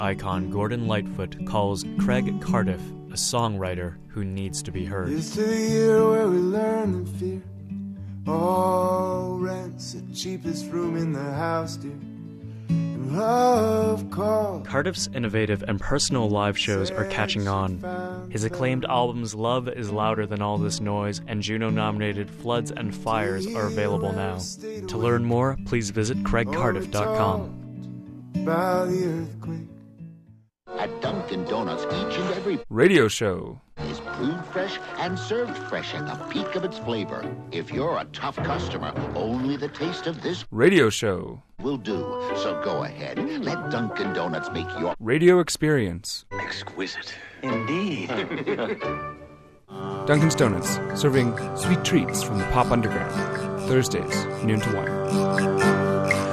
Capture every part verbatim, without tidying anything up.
icon Gordon Lightfoot calls Craig Cardiff a songwriter who needs to be heard. It's the year where we learn to fear. All rent's the cheapest room in the house, dear. And love calls. Cardiff's innovative and personal live shows are catching on. His acclaimed albums Love Is Louder Than All This Noise and Juno-nominated Floods and Fires are available now. To learn more, please visit craig cardiff dot com. By the earthquake. At Dunkin' Donuts, each and every radio show is brewed fresh and served fresh at the peak of its flavor. If you're a tough customer, only the taste of this radio show will do. So go ahead, let Dunkin' Donuts make your radio experience exquisite. Indeed. Dunkin's Donuts, serving sweet treats from the pop underground. Thursdays, noon to one.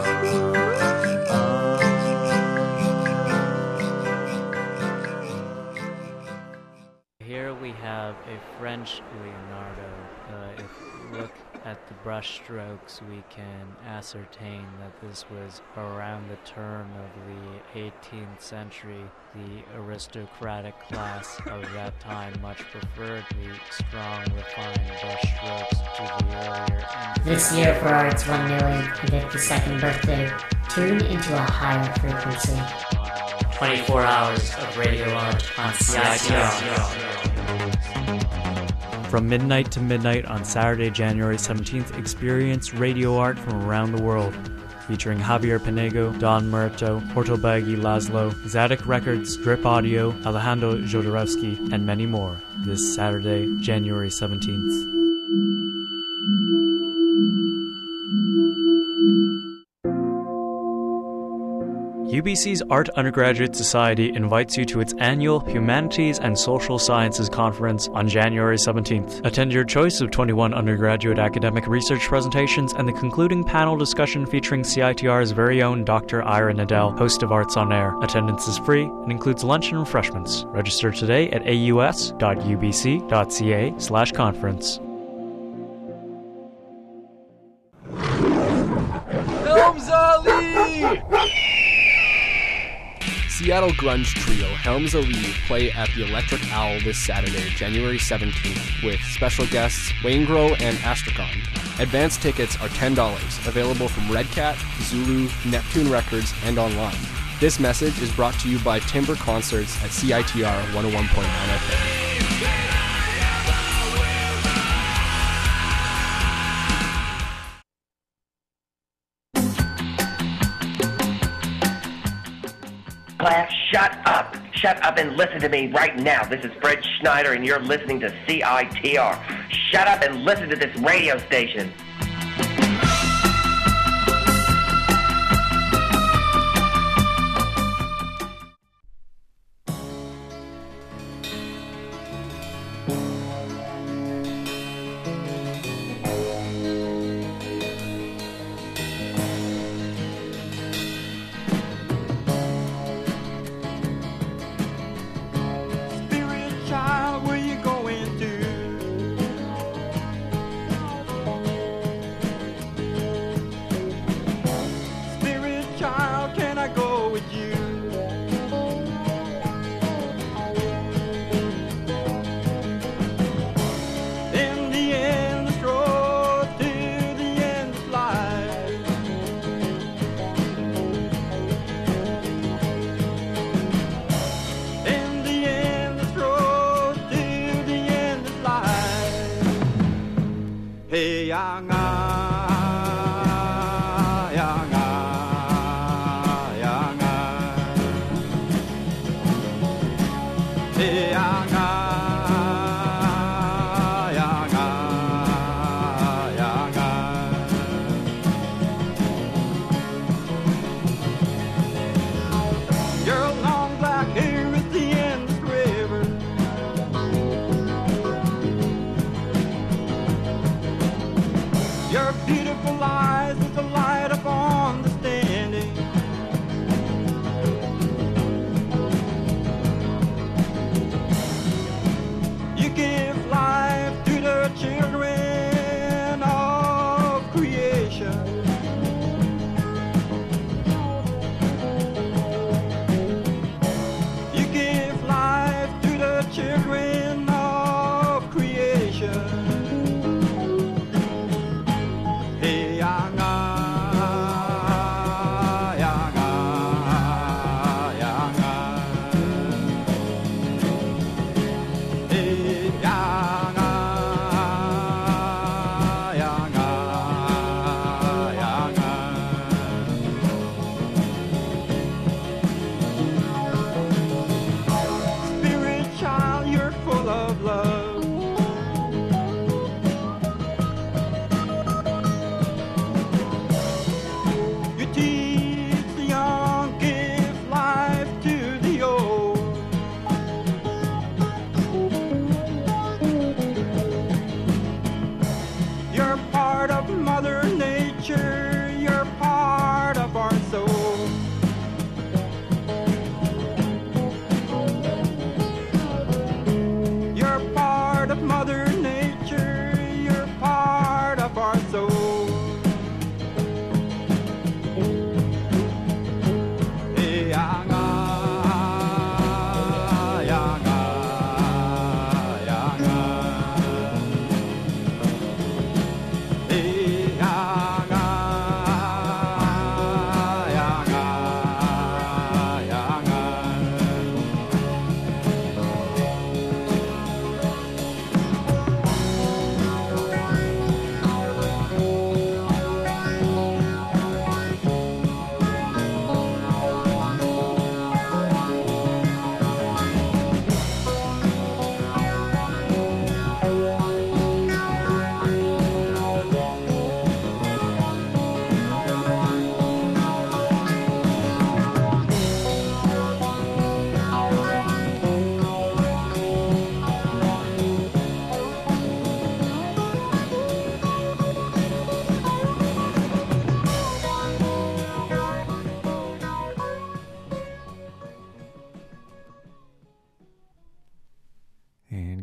We have a French Leonardo. Uh, if we look at the brush strokes, we can ascertain that this was around the turn of the eighteenth century. The aristocratic class of that time much preferred the strong, refined brush strokes to the earlier. This year, for Art's one million fifty-second birthday, tune into a higher frequency. twenty-four hours of radio art on C I T R. From midnight to midnight on Saturday, January seventeenth, experience radio art from around the world. Featuring Javier Penego, Don Muerto, Portobaggy Laszlo, Zadok Records, Drip Audio, Alejandro Jodorowsky, and many more. This Saturday, January seventeenth. U B C's Art Undergraduate Society invites you to its annual Humanities and Social Sciences Conference on January seventeenth. Attend your choice of twenty-one undergraduate academic research presentations and the concluding panel discussion featuring C I T R's very own Doctor Ira Nadel, host of Arts on Air. Attendance is free and includes lunch and refreshments. Register today at aus dot u b c dot c a slash conference. Helms Ali! Seattle grunge trio Helms Ali play at the Electric Owl this Saturday, January seventeenth, with special guests Waingro and Astrakhan. Advance tickets are ten dollars, available from Red Cat, Zulu, Neptune Records, and online. This message is brought to you by Timber Concerts at C I T R one oh one point nine F M. Class, shut up. Shut up and listen to me right now. This is Fred Schneider, and you're listening to C I T R. Shut up and listen to this radio station.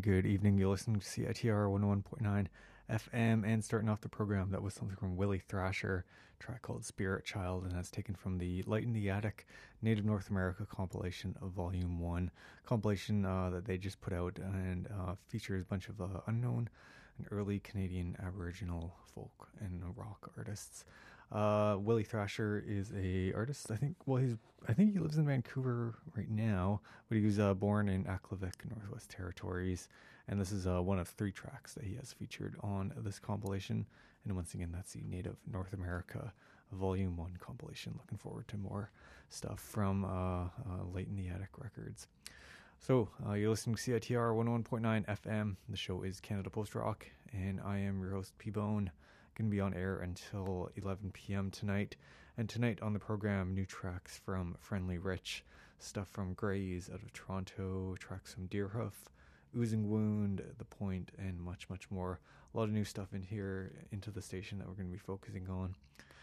good evening. You're listening to C I T R one oh one point nine F M, and starting off the program, that was something from Willie Thrasher, a track called Spirit Child, and that's taken from the Light in the Attic Native North America compilation of Volume one, compilation uh, that they just put out, and uh, features a bunch of uh, unknown and early Canadian Aboriginal folk and rock artists. Uh, Willie Thrasher is a artist. I think. Well, he's. I think he lives in Vancouver right now, but he was uh, born in Aklavik, Northwest Territories, and this is uh, one of three tracks that he has featured on this compilation. And once again, that's the Native North America Volume One compilation. Looking forward to more stuff from uh, uh, Light in the Attic Records. So uh, you're listening to C I T R one oh one point nine F M. The show is Canada Post Rock, and I am your host, P-Bone. Going to be on air until eleven p.m. tonight. And tonight on the program, new tracks from Friendly Rich, stuff from Grays out of Toronto, tracks from Deerhoof, Oozing Wound, The Point, and much, much more. A lot of new stuff in here, into the station that we're going to be focusing on.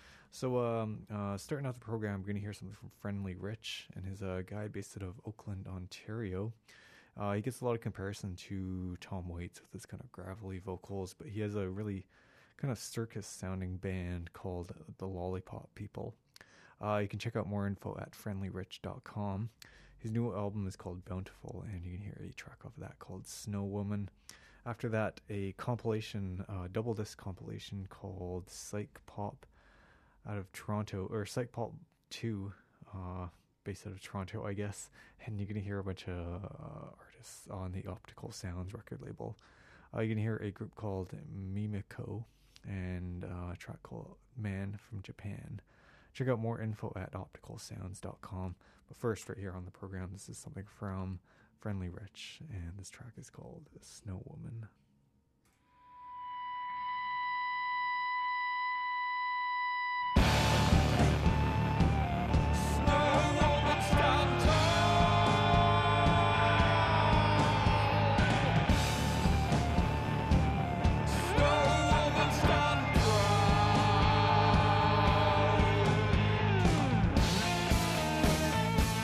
So um, uh, starting out the program, we're going to hear something from Friendly Rich and his uh, guy based out of Oakland, Ontario. Uh, he gets a lot of comparison to Tom Waits with his kind of gravelly vocals, but he has a really kind of circus-sounding band called the Lollipop People. Uh, you can check out more info at friendly rich dot com. His new album is called Bountiful, and you can hear a track off of that called Snow Woman. After that, a compilation, uh, double disc compilation called Psych Pop out of Toronto, or Psych Pop two, uh, based out of Toronto, I guess. And you're going to hear a bunch of uh, artists on the Optical Sounds record label. Uh, you can hear a group called Mimiko, and uh, a track called Man from Japan. Check out more info at optical sounds dot com. But first, right here on the program, this is something from Friendly Rich, and this track is called Snow Woman.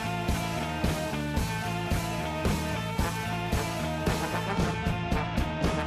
Snow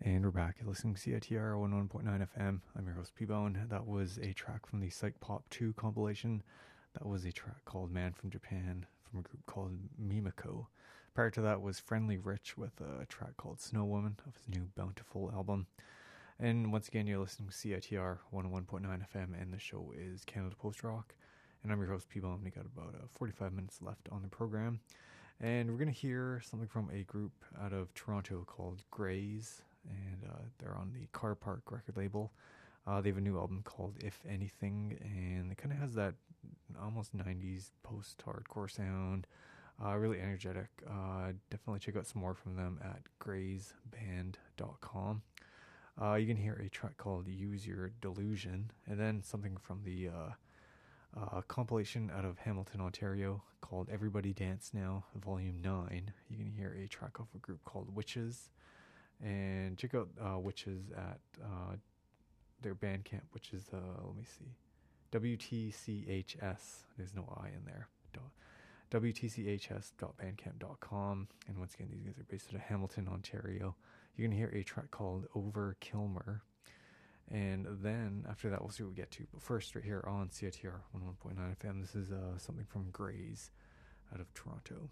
And we're back. You're listening to C I T R one oh one point nine F M. I'm your host, P-Bone. That was a track from the Psych Pop two compilation. That was a track called Man from Japan from a group called Mimiko. Prior to that was Friendly Rich with a track called Snow Woman of his new Bountiful album. And once again, you're listening to C I T R one oh one point nine F M, and the show is Canada Post Rock. And I'm your host, P-Bone. We got about uh, forty-five minutes left on the program. And we're going to hear something from a group out of Toronto called Grays. And uh, they're on the Car Park record label. Uh, they have a new album called If Anything, and it kind of has that almost nineties post-hardcore sound. Uh, really energetic. Uh, definitely check out some more from them at grays band dot com. Uh, you can hear a track called Use Your Delusion, and then something from the uh, uh, compilation out of Hamilton, Ontario called Everybody Dance Now, Volume nine. You can hear a track off a group called Witches. And check out uh, Witches at uh, their Bandcamp, which is, uh, let me see, W T C H S. There's no I in there. W T C H S dot bandcamp dot com. And once again, these guys are based out of Hamilton, Ontario. You can hear a track called Over Kilmer. And then after that, we'll see what we get to. But first, right here on C I T R one oh one point nine F M, this is uh, something from Grays out of Toronto.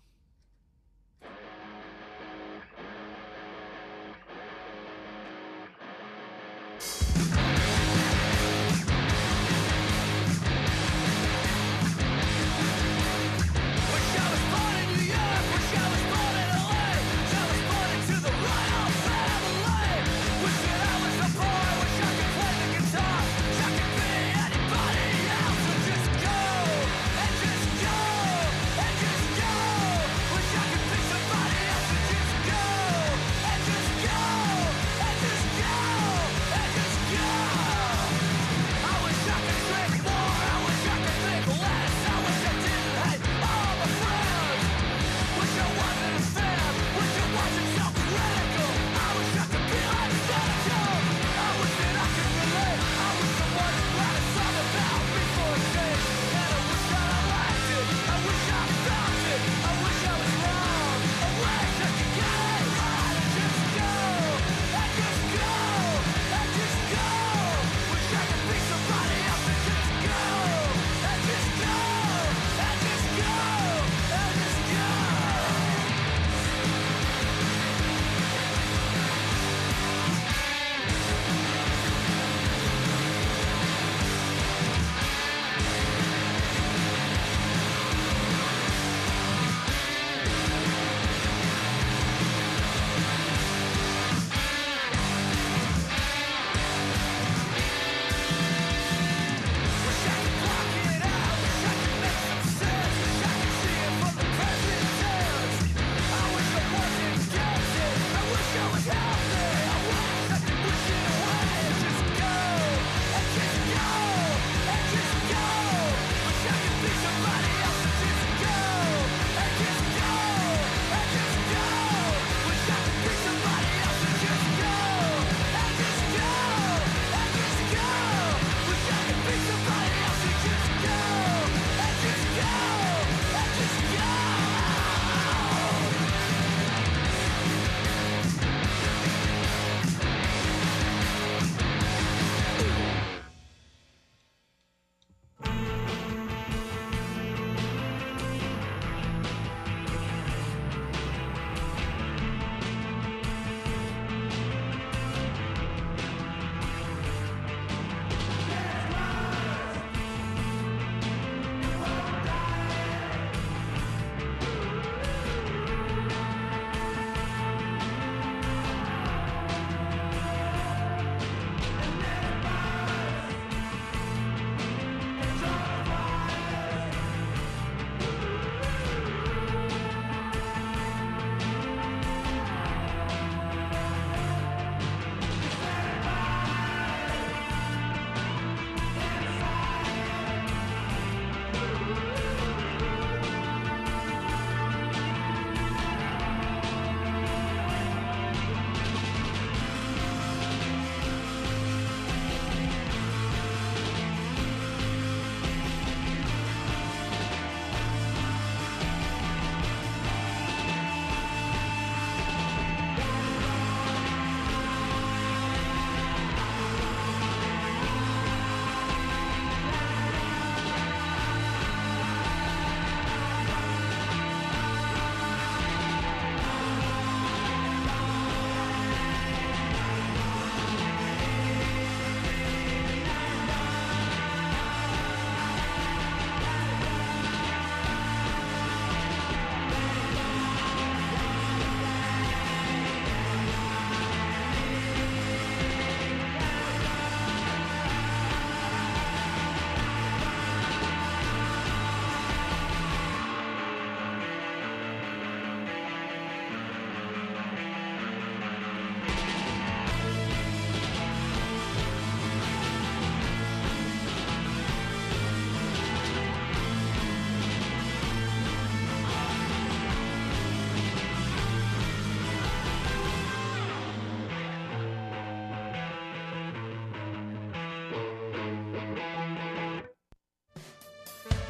Just go, and just go, and just go.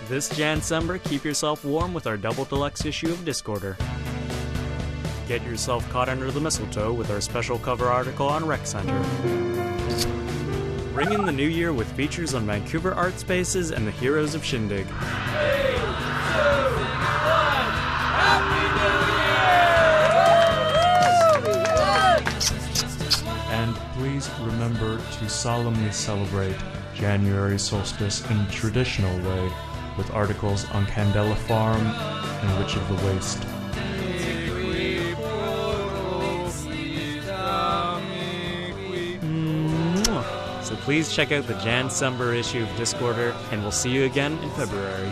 This Jan-Sember, keep yourself warm with our double deluxe issue of Discorder. Get yourself caught under the mistletoe with our special cover article on Rec Center. Ring in the new year with features on Vancouver art spaces and the heroes of Shindig. Three, two, one, Happy New Year! And please remember to solemnly celebrate January solstice in a traditional way with articles on Candela Farm and Witch of the Waste. Mwah. So please check out the Jan-Sember issue of Discorder, and we'll see you again in February.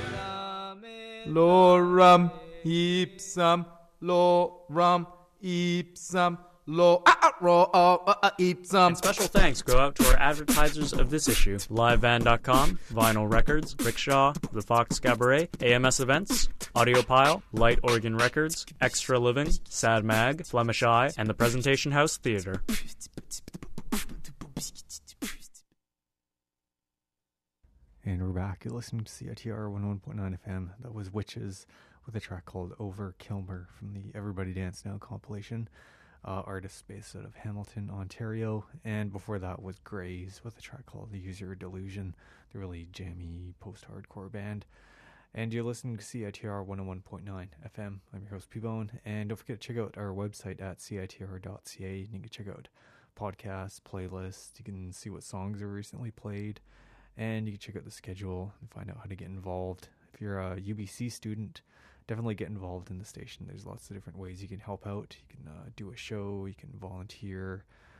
Loram ipsam, loram ipsam, lo ah ro ah ipsam. And special thanks go out to our advertisers of this issue: live van dot com, Vinyl Records, Rickshaw, The Fox Cabaret, A M S Events, Audiopile, Light Organ Records, Extra Living, Sad Mag, Flemish Eye, and the Presentation House Theatre. And we're back. You're listening to C I T R one oh one point nine F M. That was Witches with a track called Over Kilmer from the Everybody Dance Now compilation. Uh, artist based out of Hamilton, Ontario. And before that was Grays with a track called The Use Your Delusion, the really jammy post-hardcore band. And you're listening to C I T R one oh one point nine F M. I'm your host, P-Bone. And don't forget to check out our website at C I T R dot C A. You can check out podcasts, playlists. You can see what songs are recently played. And you can check out the schedule and find out how to get involved. If you're a U B C student, definitely get involved in the station. There's lots of different ways you can help out. You can uh, do a show, you can volunteer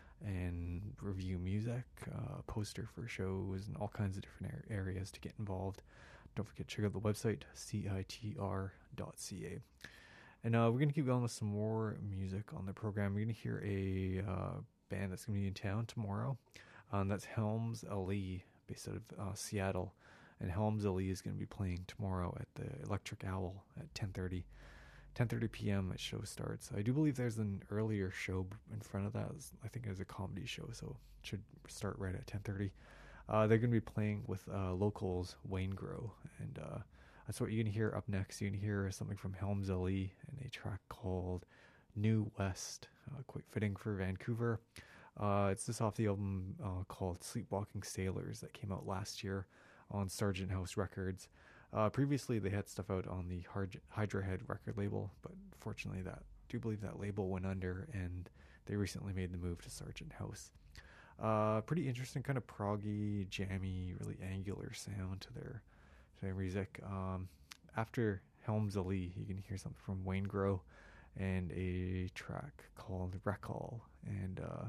and review music, uh, poster for shows, and all kinds of different ar- areas to get involved. Don't forget to check out the website, C I T R dot C A. And uh, we're going to keep going with some more music on the program. We're going to hear a uh, band that's going to be in town tomorrow. Um, that's Helms Ali, based out of uh, Seattle. And Helms Ali is going to be playing tomorrow at the Electric Owl at ten thirty. ten thirty p.m. at show starts. I do believe there's an earlier show in front of that. I think it's a comedy show, so it should start right at ten thirty. Uh, they're going to be playing with uh, locals Wayne Grow, and uh, that's what you're going to hear up next. You're going to hear something from Helms Ali and a track called New West, uh, quite fitting for Vancouver. Uh, it's just off the album uh, called Sleepwalking Sailors that came out last year on Sargent House Records. Uh, previously, they had stuff out on the Hydra Head record label, but fortunately, that I do believe that label went under, and they recently made the move to Sargent House. Uh, pretty interesting, kind of proggy, jammy, really angular sound to their to their music. Um, after Helms Ali, you can hear something from Wayne Grow and a track called Recall, and uh,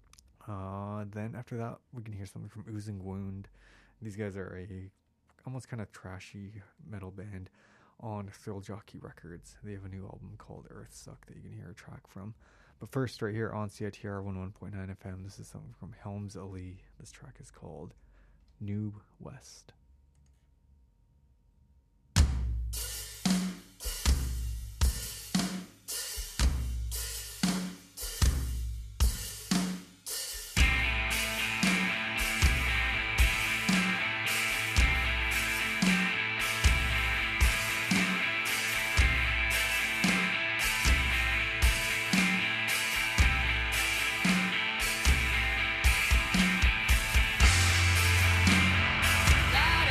uh, then after that, we can hear something from Oozing Wound. These guys are a almost kind of trashy metal band on Thrill Jockey Records. They have a new album called Earth Suck that you can hear a track from. But first, right here on C I T R one oh one point nine F M, this is something from Helms Ali. This track is called New West. Life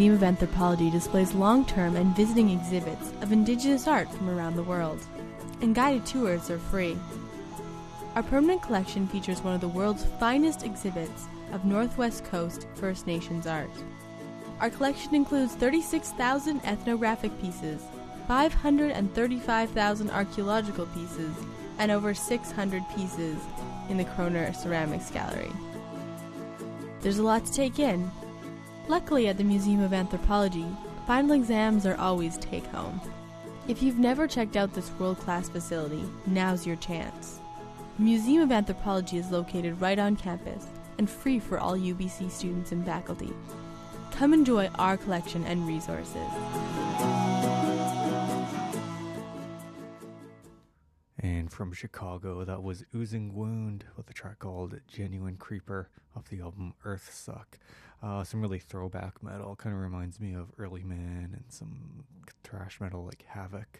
Museum of Anthropology displays long-term and visiting exhibits of Indigenous art from around the world, and guided tours are free. Our permanent collection features one of the world's finest exhibits of Northwest Coast First Nations art. Our collection includes thirty-six thousand ethnographic pieces, five hundred thirty-five thousand archaeological pieces, and over six hundred pieces in the Kroner Ceramics Gallery. There's a lot to take in. Luckily, at the Museum of Anthropology, final exams are always take-home. If you've never checked out this world-class facility, now's your chance. The Museum of Anthropology is located right on campus and free for all U B C students and faculty. Come enjoy our collection and resources. And from Chicago, that was Oozing Wound with a track called Genuine Creeper off the album Earth Suck. Uh, some really throwback metal, kind of reminds me of Early Man and some thrash metal like Havoc.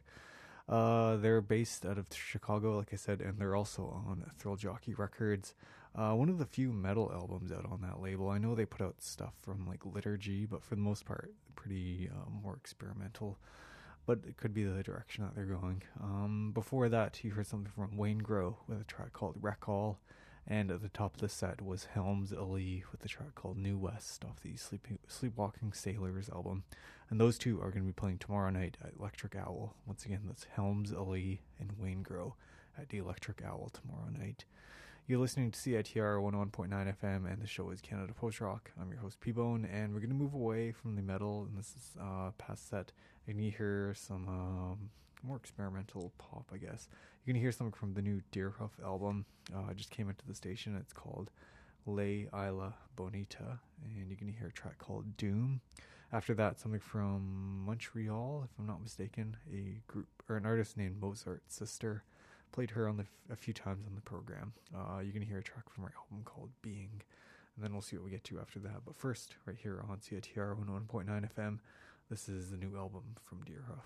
Uh, they're based out of Chicago, like I said, and they're also on Thrill Jockey Records. Uh, one of the few metal albums out on that label. I know they put out stuff from like Liturgy, but for the most part, pretty uh, more experimental. But it could be the direction that they're going. Um, before that, you heard something from Wayne Grow with a track called Recall. And at the top of the set was Helms Ali with a track called New West off the Sleeping, Sleepwalking Sailors album. And those two are going to be playing tomorrow night at Electric Owl. Once again, that's Helms Ali and Wayne Grow at the Electric Owl tomorrow night. You're listening to C I T R one oh one point nine F M, and the show is Canada Post Rock. I'm your host, P-Bone, and we're going to move away from the metal, and this is uh, past set. You're going to hear some um, more experimental pop, I guess. You're going to hear something from the new Deerhoof album. Uh, it just came into the station. It's called Ley Isla Bonita, and you're going to hear a track called Doom. After that, something from Montreal, if I'm not mistaken, a group or an artist named Mozart's Sister. Played her on the f- a few times on the program. Uh, you're going to hear a track from her album called Being, and then we'll see what we get to after that. But first, right here on C I T R one oh one point nine F M, this is the new album from Deerhoof.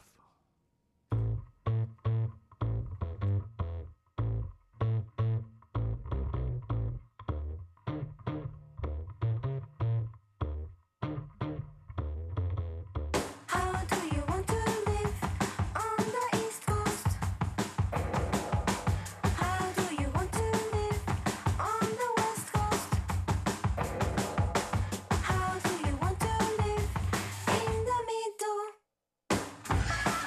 How do you want to live in the middle?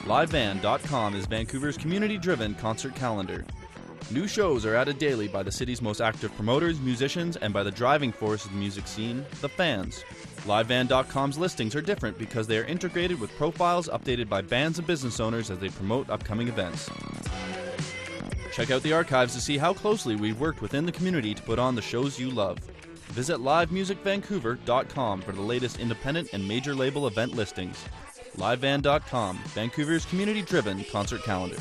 live van dot com is Vancouver's community-driven concert calendar. New shows are added daily by the city's most active promoters, musicians, and by the driving force of the music scene, the fans. live van dot com's listings are different because they are integrated with profiles updated by bands and business owners as they promote upcoming events. Check out the archives to see how closely we've worked within the community to put on the shows you love. Visit live music vancouver dot com for the latest independent and major label event listings. live van dot com, Vancouver's community-driven concert calendar.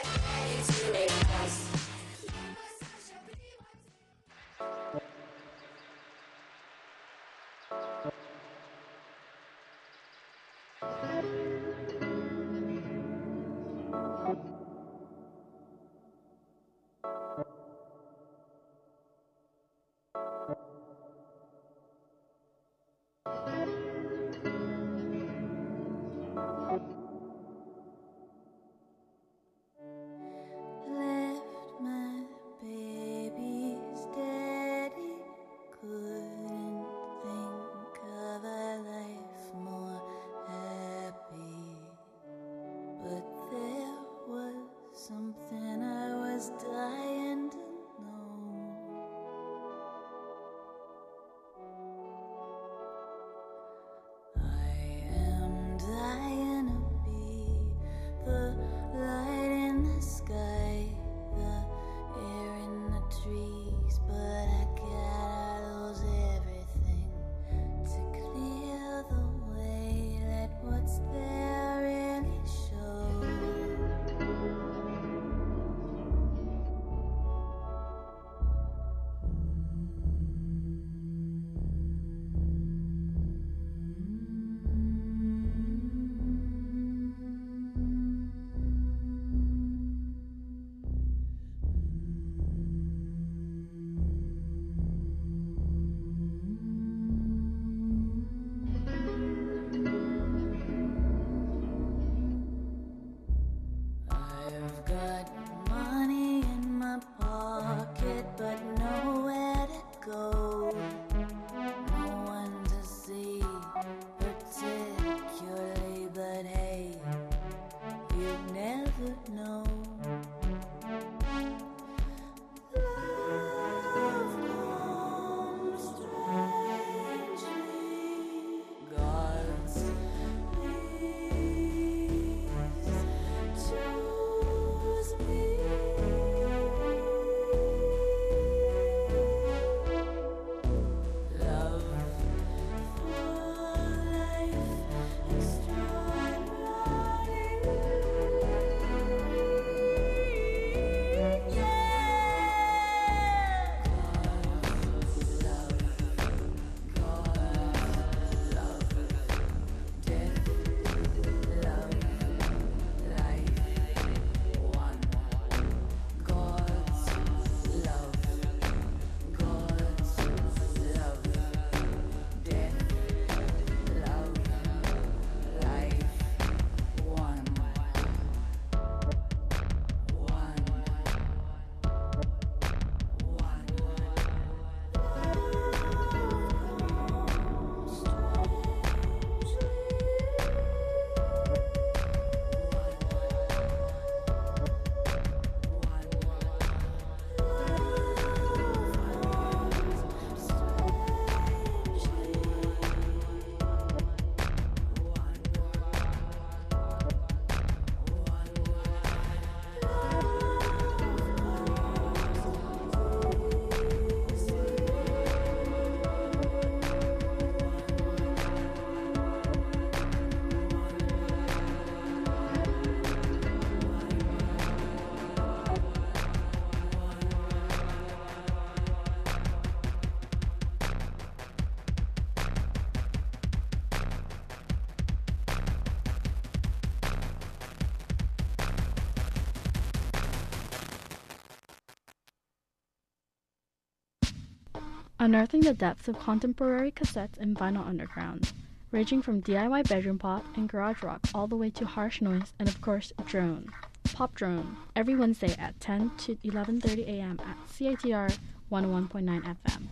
Unearthing the depths of contemporary cassettes and vinyl underground, ranging from D I Y bedroom pop and garage rock all the way to harsh noise and of course drone. Pop Drone, every Wednesday at ten to eleven thirty a.m. at C I T R one oh one point nine F M.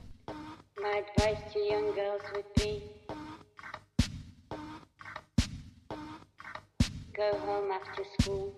My advice to young girls would be go home after school.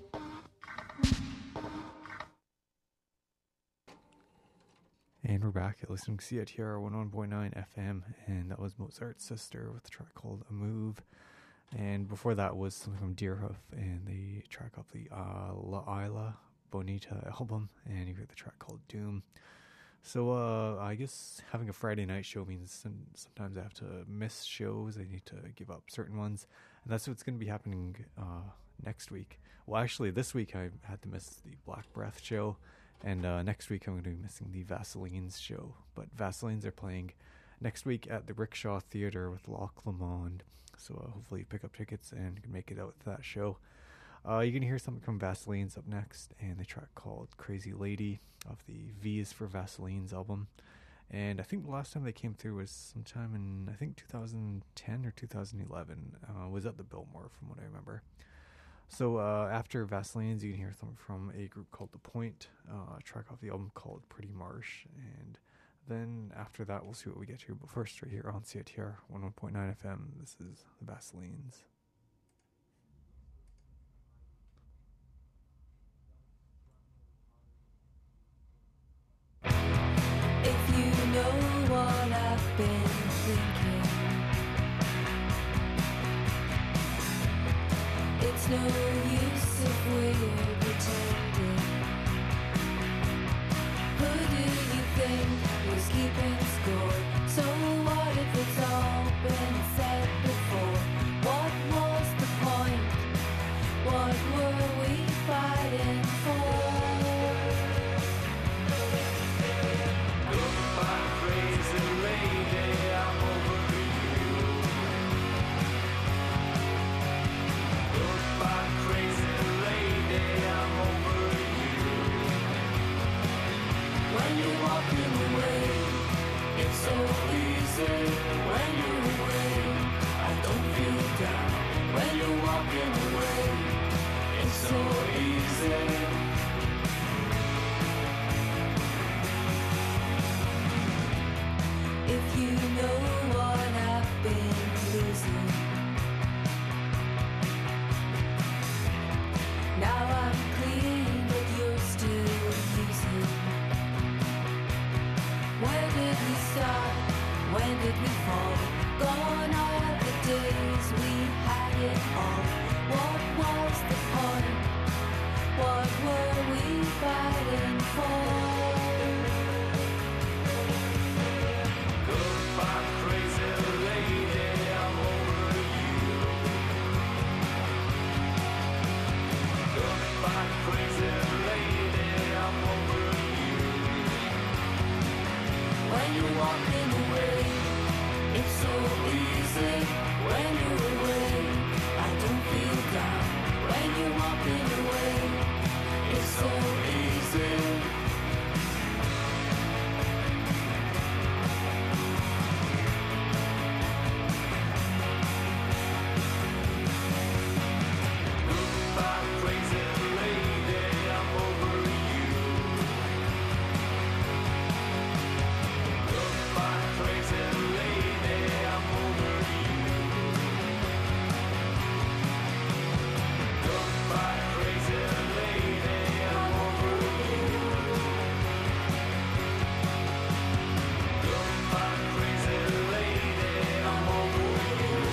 And we're back at listening to C I T R one oh one point nine F M, and that was Mozart's Sister with a track called A Move. And before that was something from Deerhoof and the track off the uh, La Isla Bonita album, and you heard the track called Doom. So uh, I guess having a Friday night show means some, sometimes I have to miss shows. I need to give up certain ones, and that's what's going to be happening uh, next week. Well, actually, this week I had to miss the Black Breath show, and uh, next week I'm going to be missing the Vaselines show. But Vaselines are playing next week at the Rickshaw Theatre with Loch Lomond, so uh, hopefully you pick up tickets and can make it out to that show. Uh, you're going to hear something from Vaselines up next, and the track called Crazy Lady of the V is for Vaselines album. And I think the last time they came through was sometime in, I think, two thousand ten or two thousand eleven. Uh, was at the Biltmore, from what I remember. So uh, after Vaselines, you can hear something from a group called The Point, uh, a track off the album called Pretty Marsh. And then after that, we'll see what we get to. But first, right here on C I T R one oh one point nine F M, this is the Vaselines. If you know what I've been thinking, it's no use if we're pretending. Who do you think was keeping score? So what if it's all been said before? What was the point? What were we fighting for? So easy when you're away. I don't feel down when you're walking away. It's so easy. If you know what I've been losing, now I'm clean, but you're still using. Where did we start? When did we fall? Gone are the days we had it all. What was the point? What were we fighting for? Goodbye, crazy lady, I'm over you. Goodbye, crazy lady, I'm over you. When you're walking away, it's so easy. When you're away, I don't feel down. When you're walking away, it's so easy. Goodbye, crazy lady, I'm over you. Goodbye, crazy lady, I'm over you. Goodbye, crazy lady, I'm over you. Goodbye, crazy lady, I'm over you.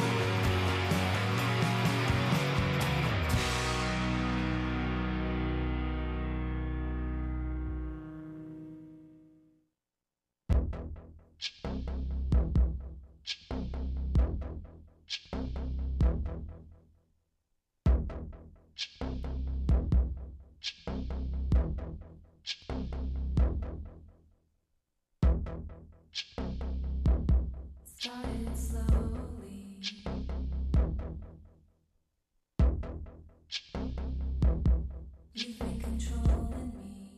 Started slowly. You've been controlling me.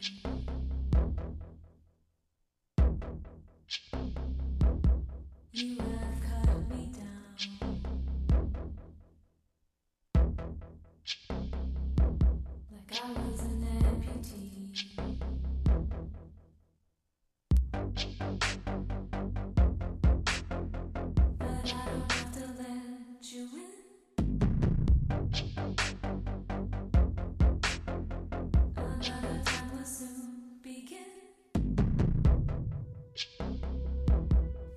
You have cut me down. Like I was an amputee. But I don't have to let you in.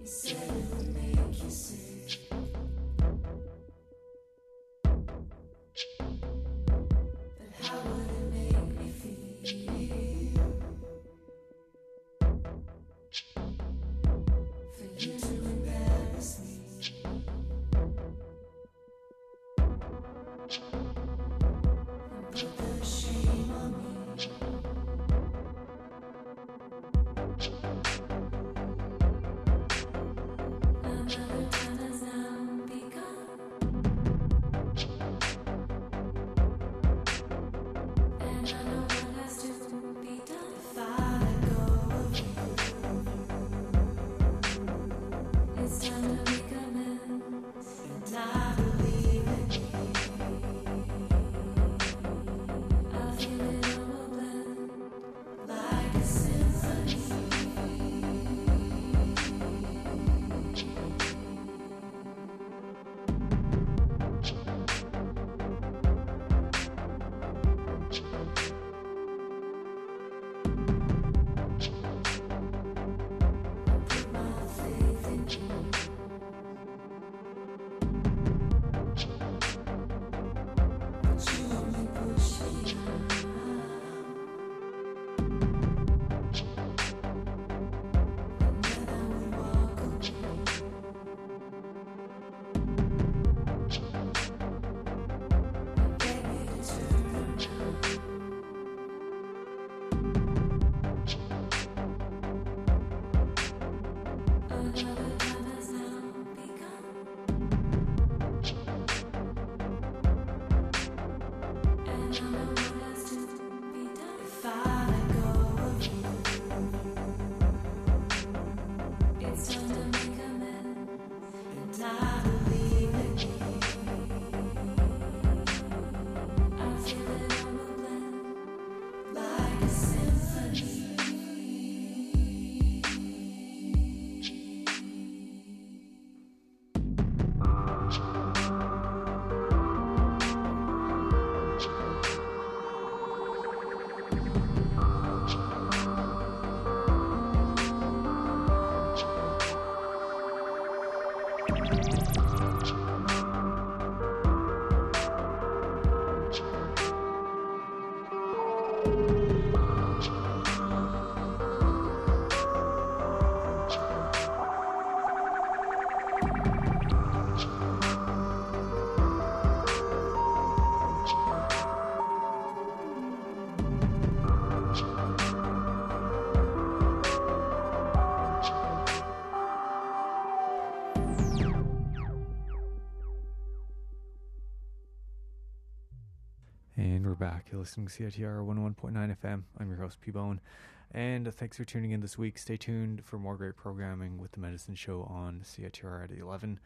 And we're back. You're listening to C I T R one oh one point nine F M. I'm your host, P-Bone. And uh, thanks for tuning in this week. Stay tuned for more great programming with The Medicine Show on C I T R at eleven.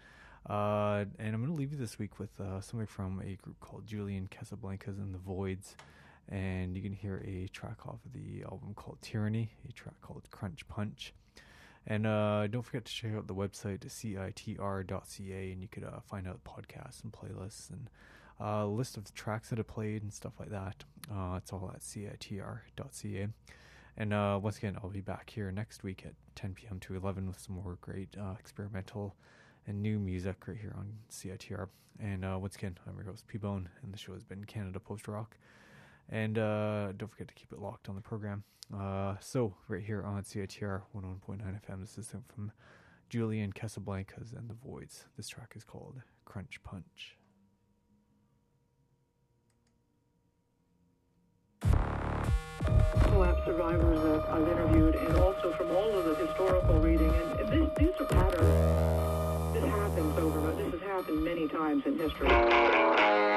Uh, and I'm going to leave you this week with uh, somebody from a group called Julian Casablancas and the Voids. And you can hear a track off of the album called Tyranny, a track called Crunch Punch. And uh, don't forget to check out the website, C I T R dot C A, and you could uh, find out podcasts and playlists and a uh, list of the tracks that I played and stuff like that. Uh, it's all at C I T R dot C A. And uh, once again, I'll be back here next week at ten p.m. to eleven with some more great uh, experimental and new music right here on C I T R. And uh, once again, I'm your host, P-Bone, and the show has been Canada Post Rock. And uh, don't forget to keep it locked on the program. Uh, so, right here on C I T R one oh one point nine F M, this is from Julian Casablancas and the Voids. This track is called Crunch Punch. Collapse survivors that I've interviewed, and also from all of the historical reading, and, and this, these are patterns. This happens over, this has happened many times in history.